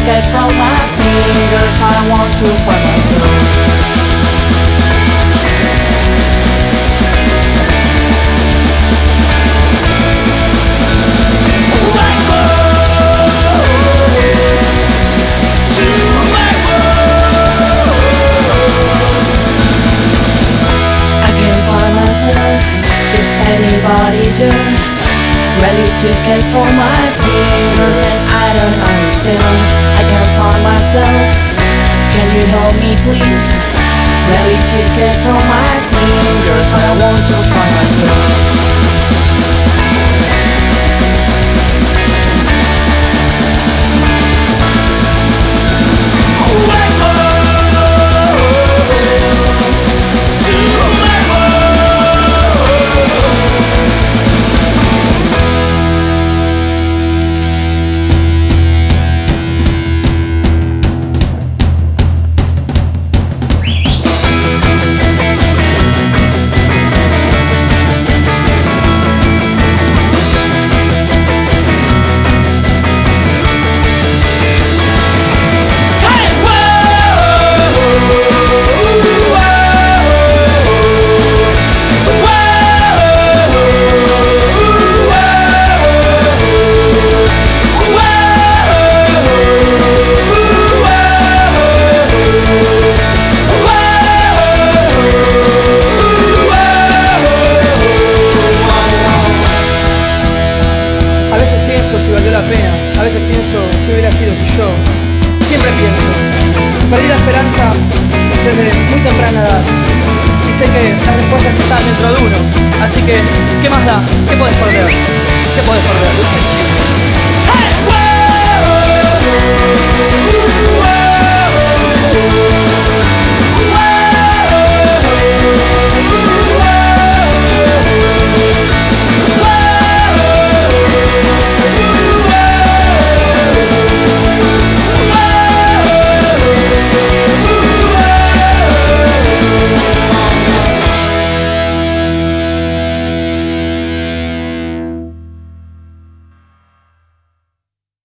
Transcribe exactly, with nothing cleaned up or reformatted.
escape from my fingers. I want to find myself. Is anybody there, ready to escape from my fingers? Yes, I don't understand, I can't find myself. Can you help me please? Ready to escape from my fingers, I want to find myself. A veces pienso si valió la pena, a veces pienso qué hubiera sido si yo. Siempre pienso, perdí la esperanza desde muy temprana edad. Y sé que las respuestas están dentro de uno. Así que, ¿qué más da? ¿Qué podés perder? ¿Qué podés perder?